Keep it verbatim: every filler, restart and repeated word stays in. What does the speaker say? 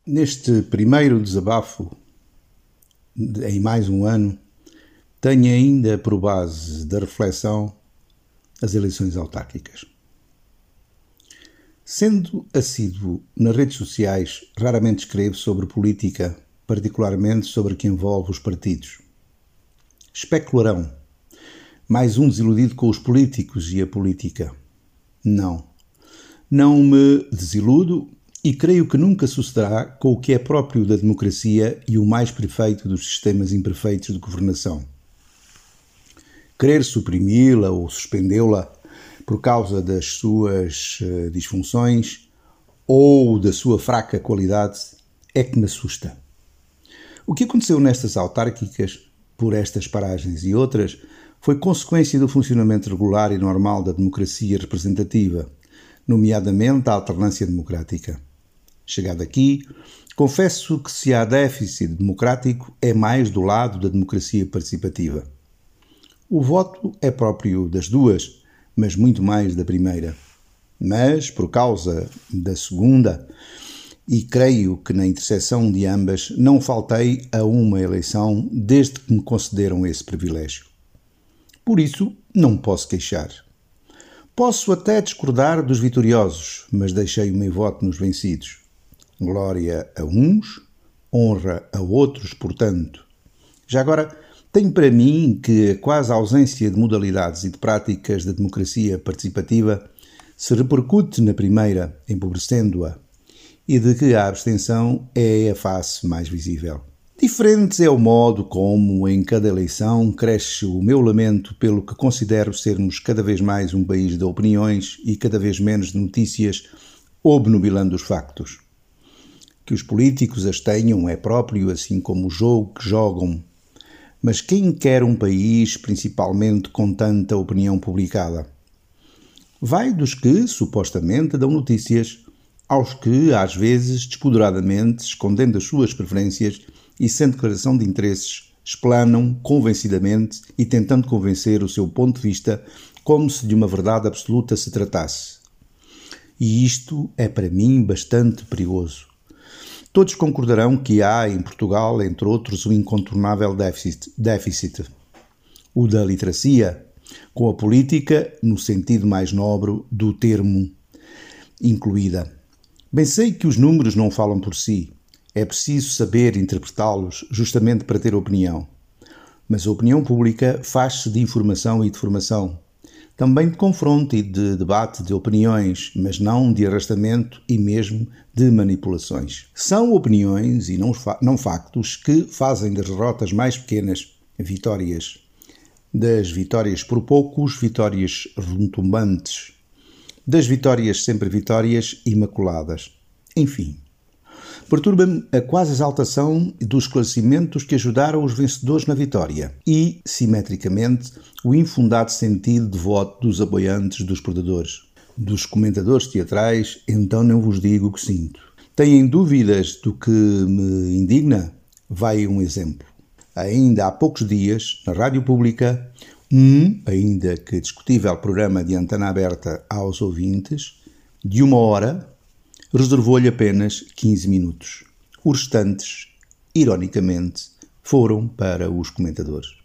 Neste primeiro desabafo, em mais um ano, tenho ainda por base da reflexão as eleições autárquicas. Sendo assíduo nas redes sociais, raramente escrevo sobre política, particularmente sobre o que envolve os partidos. Especularão. Mais um desiludido com os políticos e a política. Não. Não me desiludo e creio que nunca sucederá com o que é próprio da democracia e o mais perfeito dos sistemas imperfeitos de governação. Querer suprimi-la ou suspendê-la por causa das suas uh, disfunções ou da sua fraca qualidade é que me assusta. O que aconteceu nestas autárquicas, por estas paragens e outras, foi consequência do funcionamento regular e normal da democracia representativa, nomeadamente a alternância democrática. Chegado aqui, confesso que se há déficit democrático é mais do lado da democracia participativa. O voto é próprio das duas, mas muito mais da primeira. Mas, por causa da segunda, e creio que na interseção de ambas, não faltei a uma eleição desde que me concederam esse privilégio. Por isso, não me posso queixar. Posso até discordar dos vitoriosos, mas deixei o meu voto nos vencidos. Glória a uns, honra a outros, portanto. Já agora, tenho para mim que a quase ausência de modalidades e de práticas da democracia participativa se repercute na primeira, empobrecendo-a, e de que a abstenção é a face mais visível. Diferente é o modo como, em cada eleição, cresce o meu lamento pelo que considero sermos cada vez mais um país de opiniões e cada vez menos de notícias, obnubilando os factos. Que os políticos as tenham é próprio, assim como o jogo que jogam. Mas quem quer um país, principalmente com tanta opinião publicada? Vai dos que, supostamente, dão notícias, aos que, às vezes, despoderadamente, escondendo as suas preferências e sem declaração de interesses, explanam convencidamente e tentando convencer o seu ponto de vista como se de uma verdade absoluta se tratasse. E isto é, para mim, bastante perigoso. Todos concordarão que há em Portugal, entre outros, um incontornável déficit, déficit, o da literacia, com a política no sentido mais nobre do termo incluída. Bem sei que os números não falam por si, é preciso saber interpretá-los justamente para ter opinião. Mas a opinião pública faz-se de informação e de formação. Também de confronto e de debate de opiniões, mas não de arrastamento e mesmo de manipulações. São opiniões e não, fa- não factos que fazem das derrotas mais pequenas vitórias. Das vitórias por poucos, vitórias retumbantes. Das vitórias sempre vitórias imaculadas. Enfim. Perturba-me a quase exaltação dos esclarecimentos que ajudaram os vencedores na vitória e, simetricamente, o infundado sentido de voto dos apoiantes dos perdedores. Dos comentadores teatrais, então não vos digo o que sinto. Têm dúvidas do que me indigna? Vai um exemplo. Ainda há poucos dias, na Rádio Pública, um, ainda que discutível programa de antena aberta aos ouvintes, de uma hora, reservou-lhe apenas quinze minutos. Os restantes, ironicamente, foram para os comentadores.